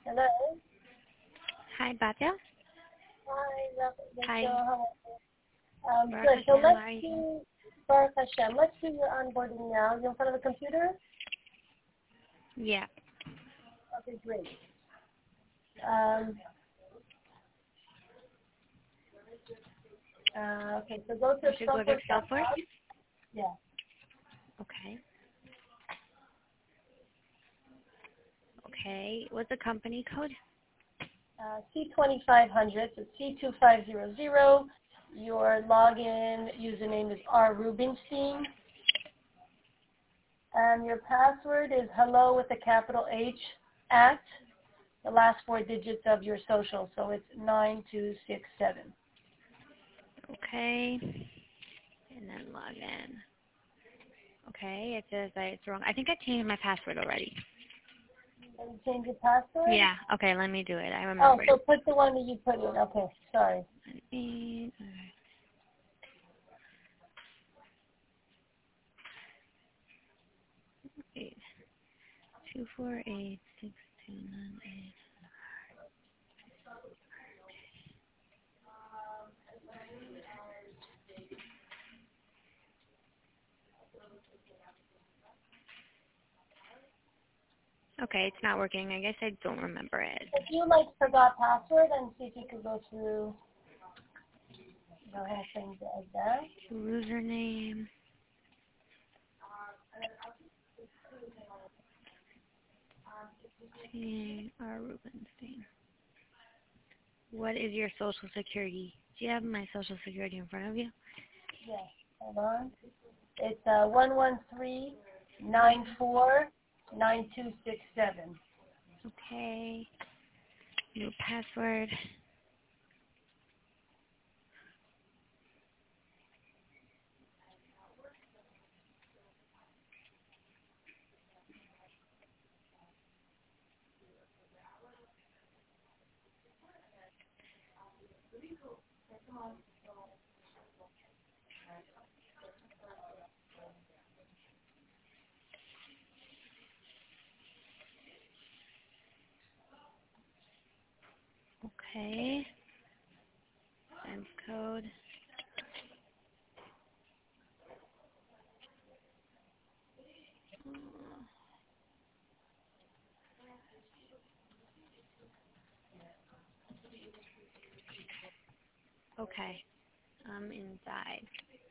Hello. Hi, Batya. Hi, Hi. Rachel. How are you? Barak Good. So Hashem, how let's are you? do Baruch Hashem. Let's do your onboarding now. You in front of the computer? Yeah. Okay, great. Okay, so go to I should go to Salesforce? Salesforce.com. Yeah. Okay. Okay. What's the company code? C2500, so C2500. Your login username is R. Rubinstein. And your password is hello with a capital H at the last four digits of your social. So it's 9267. Okay. And then log in. Okay. It says that it's wrong. I think I changed my password already. Can you change your password? Yeah. Okay, let me do it. I Oh, remember. so put the one that you put in. Okay, sorry. 2486298. Okay, it's not working. I guess I don't remember it. If you forgot password and see if you could go through the whole thing like that. Username. R. Rubenstein. What is your social security? Do you have my social security in front of you? Yes, hold on. It's 113949267. Okay. New password. Okay. Sense code. Okay. I'm inside.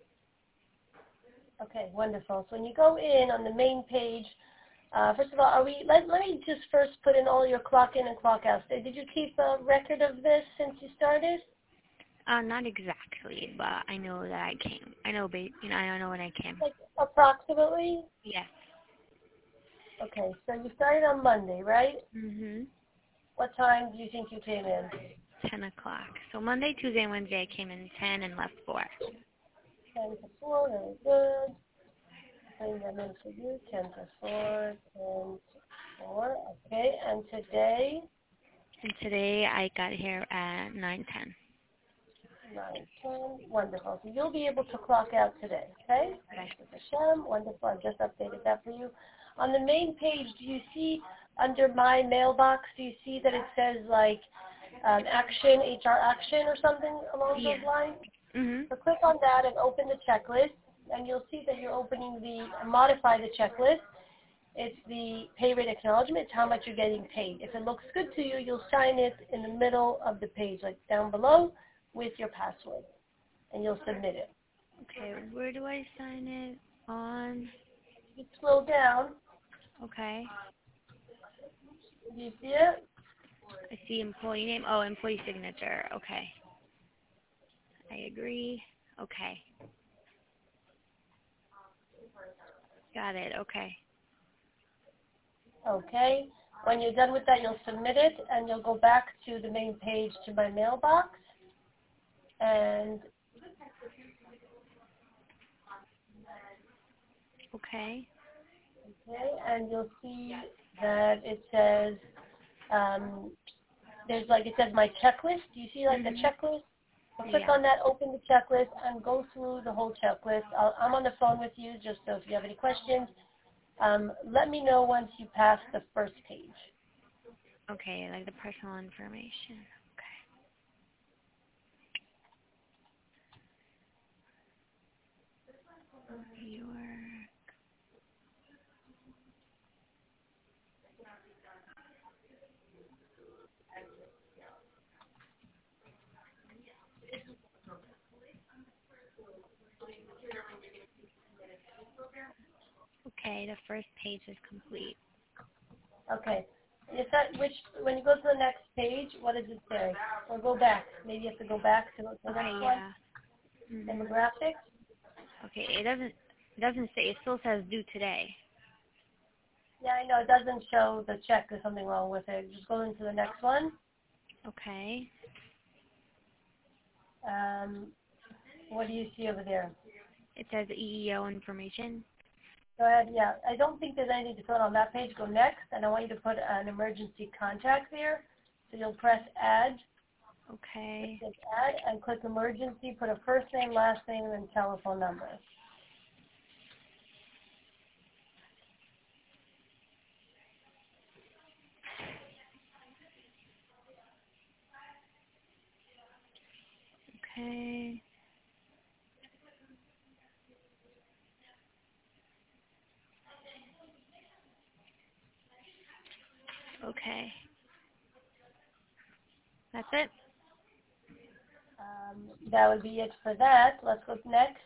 Okay, wonderful. So when you go in on the main page, first of all, let me just first put in all your clock in and clock out. Did you keep a record of this since you started? Not exactly, but I know that I came. I know, I know when I came. Approximately? Yes. Okay, so you started on Monday, right? Mhm. What time do you think you came in? 10 o'clock. So Monday, Tuesday, and Wednesday I came in 10 and left 4. 10 to 4, very good. Putting them in for you, 10 to 4, 10 to 4. Okay, and today? And today I got here at 9:10. 9, 10. Wonderful. So you'll be able to clock out today, okay? Okay. Hashem. Wonderful. I've just updated that for you. On the main page, do you see under my mailbox, do you see that it says action, HR action or something along Yeah. those lines? Mhm. So click on that and open the checklist, and you'll see that you're opening modify the checklist. It's the pay rate acknowledgement. It's how much you're getting paid. If it looks good to you, you'll sign it in the middle of the page, like down below, with your password, and you'll submit it. Okay. Where do I sign it? On. You scroll down. Okay. Do you see it? I see employee name. Oh, employee signature. Okay. I agree. Okay. Got it. Okay. Okay. When you're done with that, you'll submit it, and you'll go back to the main page to my mailbox, and Okay. and you'll see that it says it says my checklist. Do you see the checklist? So click Yeah. on that, open the checklist, and go through the whole checklist. I'm on the phone with you, just so if you have any questions, let me know once you pass the first page. Okay, like the personal information. Okay. Your. Okay, the first page is complete. Okay. Is that when you go to the next page, what does it say? Or go back. Maybe you have to go back to the next one. Yeah. Mm-hmm. Demographics. Okay, it doesn't say. It still says due today. Yeah, I know. It doesn't show the check. There's something wrong with it. Just go into the next one. Okay. What do you see over there? It says EEO information. Go ahead. Yeah. I don't think there's anything to fill out on that page. Go next. And I want you to put an emergency contact there. So you'll press add. Okay. Click add and click emergency. Put a first name, last name, and telephone number. Okay. Okay. That's it? That would be it for that. Let's go next.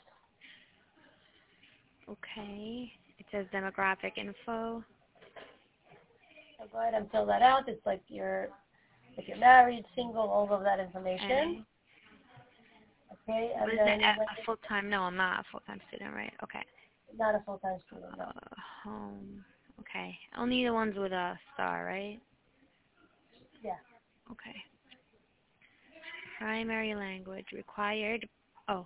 Okay. It says demographic info. So go ahead and fill that out. It's like if you're married, single, all of that information. Okay, and Is then it a full-time? No, I'm not a full-time student, right? Okay. not a full-time student. No. Home. Okay. Only the ones with a star, right? Yeah. Okay. Primary language required. Oh.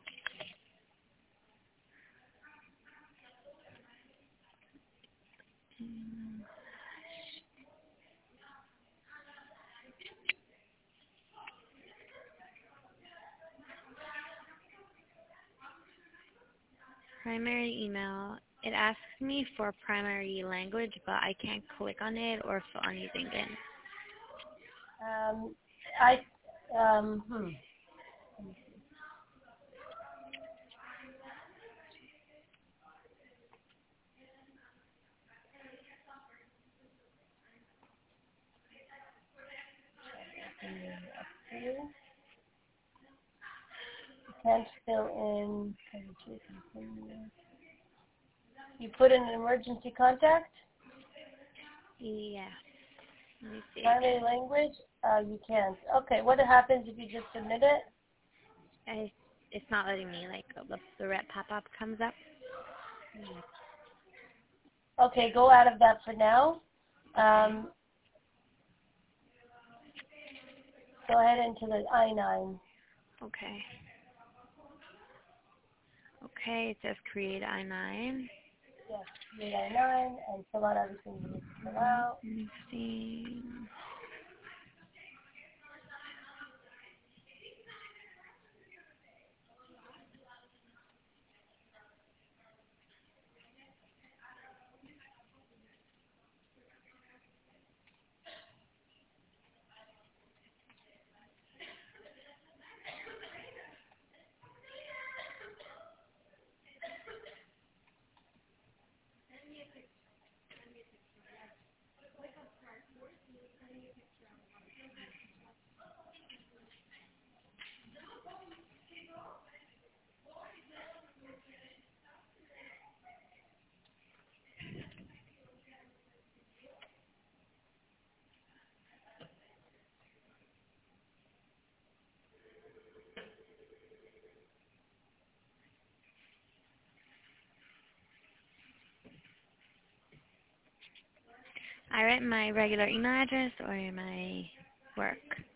Primary email. It asks me for primary language, but I can't click on it or fill anything in. I um. Hmm. You can't fill in. You put in an emergency contact. Yeah. Let me see Primary again. language. You can't. Okay. What happens if you just submit it? It's not letting me, like, the red pop-up comes up. Okay. Go out of that for now. Go ahead into the I-9. Okay. Okay, it says create I-9. Yes, create I-9 and fill out everything you need to fill out. Let me see. I write my regular email address or my work?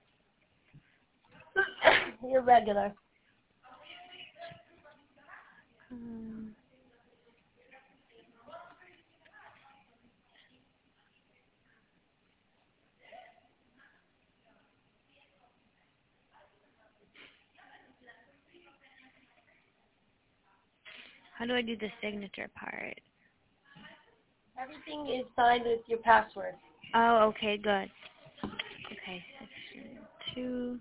You're regular. How do I do the signature part? Everything is signed with your password. Oh, okay, good. 2.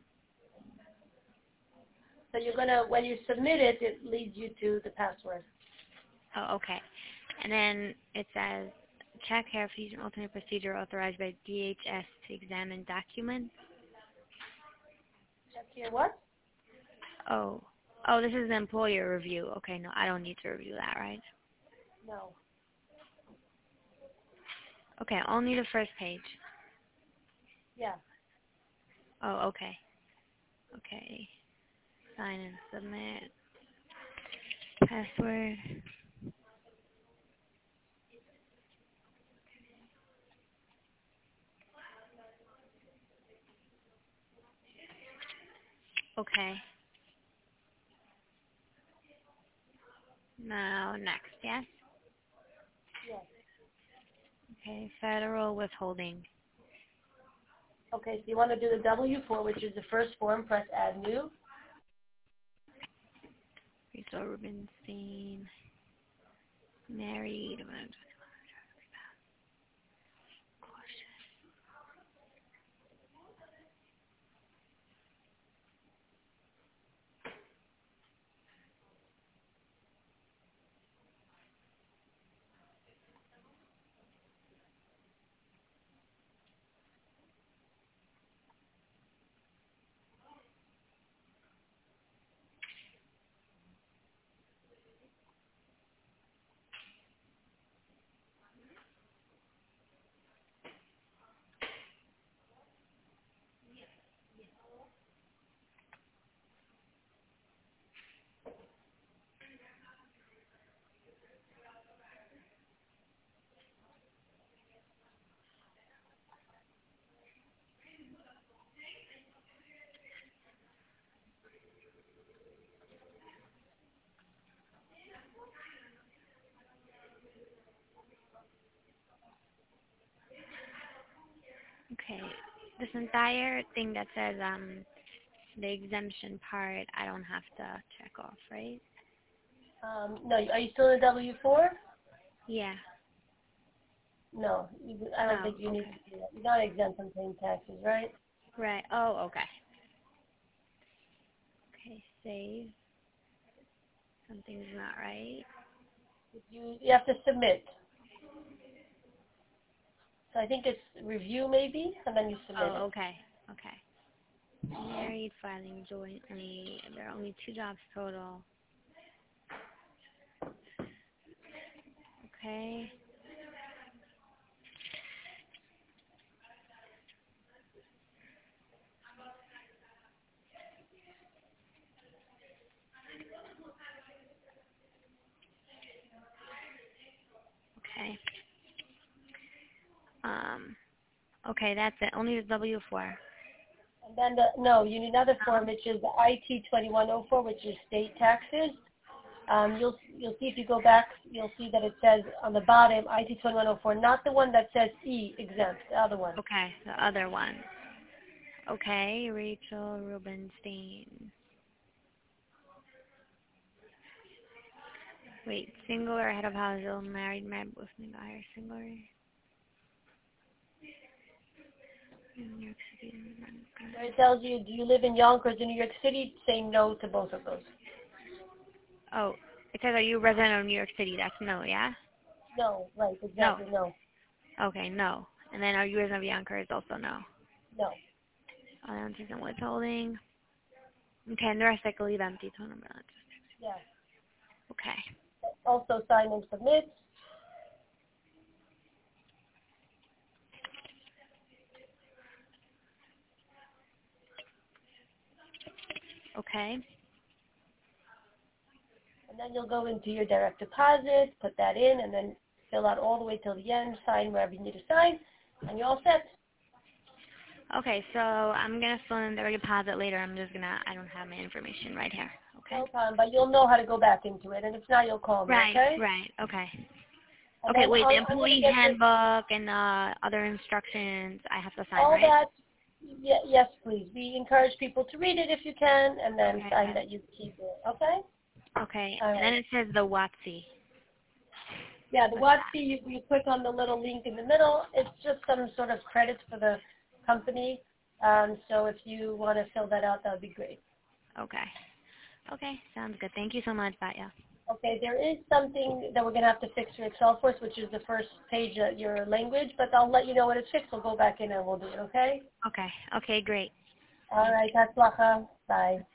So you're going to, when you submit it, it leads you to the password. Oh, okay. And then it says, check here if you use an alternate procedure authorized by DHS to examine documents. Check here what? Oh, this is the employer review. Okay, no, I don't need to review that, right? No. Okay, only the first page. Yeah. Oh, okay. Okay. Sign and submit. Password. Okay. Now, next, yes? Yes. Okay, federal withholding. Okay, so you want to do the W-4, which is the first form, press Add New. Rachel Rubenstein. Married. Okay. This entire thing that says the exemption part, I don't have to check off, right? No, are you still in W-4? Yeah. No, I don't No. think you need Okay. to do that. You're not exempt from paying taxes, right? Right. Oh, okay. Okay, save. Something's not right. You have to submit. So I think it's review maybe, and then you submit Oh, it. okay. Okay. Married, filing jointly. There are only 2 jobs total. Okay. Okay. Okay, that's it. Only the W-4. And then no, you need another form, which is the IT-2104, which is state taxes. You'll see if you go back, you'll see that it says on the bottom IT-2104, not the one that says E exempt, the other one. Okay, the other one. Okay, Rachel Rubenstein. Wait, single or head of household, married with higher single. In New York City. Where it tells you, do you live in Yonkers in New York City? Say no to both of those. Oh, it says, are you a resident of New York City? That's no, yeah? No, right, No. exactly, no. Okay, no. And then are you a resident of Yonkers? Also no. No. Allowances and withholding. Okay, and the rest I can leave empty. Phone number. Yeah. Okay. Also sign and submit. Okay. And then you'll go into your direct deposit, put that in, and then fill out all the way till the end, sign wherever you need to sign, and you're all set. Okay, so I'm going to fill in the deposit later. I don't have my information right here. Okay? No problem, but you'll know how to go back into it, and if not, you'll call me, Right, okay? right. Okay. And Okay, then wait, the I'm gonna employee get handbook and other instructions I have to sign, all right? that. Yes, please. We encourage people to read it if you can, and then Okay. sign that you keep it, okay? Okay, All and then right. it says the WOTC. Yeah, the What's WOTC, you click on the little link in the middle. It's just some sort of credits for the company. So if you want to fill that out, that would be great. Okay. Okay, sounds good. Thank you so much, Batya. Okay, there is something that we're going to have to fix your Excel for us, which is the first page, your language, but I'll let you know when it's fixed. We'll go back in and we'll do it, okay? Okay. Okay, great. All right, Hatzlacha. Bye.